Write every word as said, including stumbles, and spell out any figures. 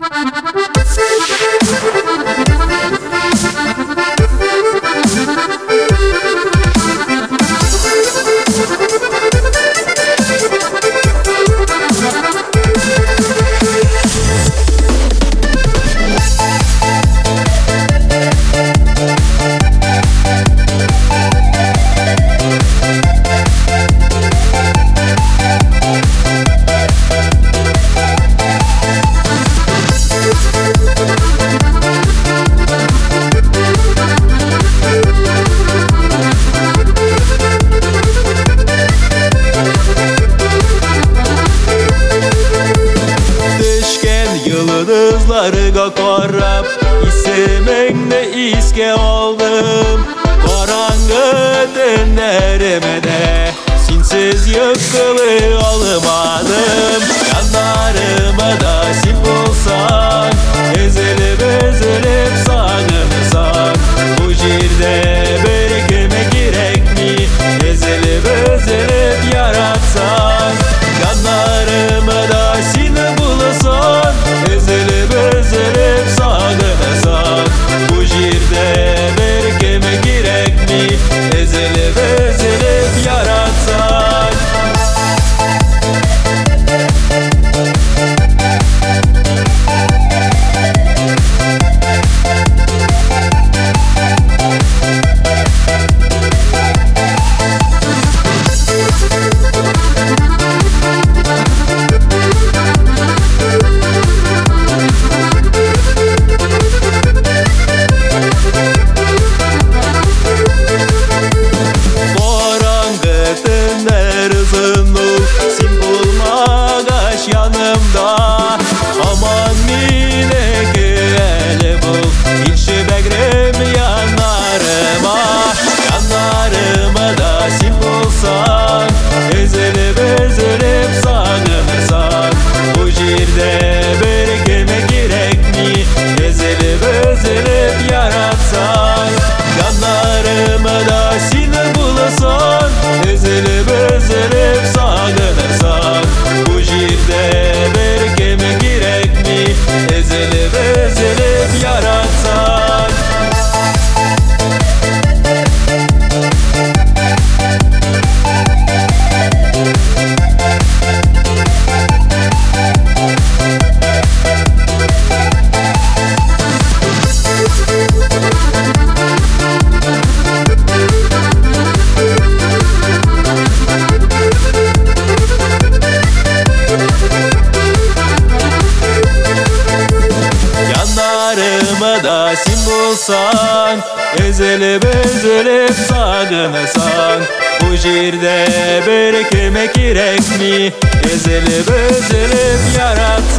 Yıldızlarga qarab ismingni esga oldim. Qorong'i tunlarimda sensiz yiqila olmadim. Yanlarimda sen bo'lsang, ezilib ezilib sog'insan. Bu yerda bir kim kerakmi? Ezilib ezilib yaratsan. Yanlarimda sen bo'lsang, ezilib ezilib sog'inasan. Bu yerda bir kim kerakmi? Ezilib ezilib yaratsan. Yanımda aman mineki eli bul, ilşi begrim yanlarıma. Yanlarıma da sen bulsan, ezilip ezilip sağınırsan. Bu yerdə bir kime gerekmi? Ezilip ezilip yaratsan. Yanlarıma da sen bulsan, ezilip ezilip sağınırsan. Bu yerdə bir kim kerakmi? Ezilib ezilib yaratsan. Yanlarımda sen bulsan, ezilip ezilip sağınırsan. Bu yerdə bir kime kerakmi? Ezilip ezilip yaratsan.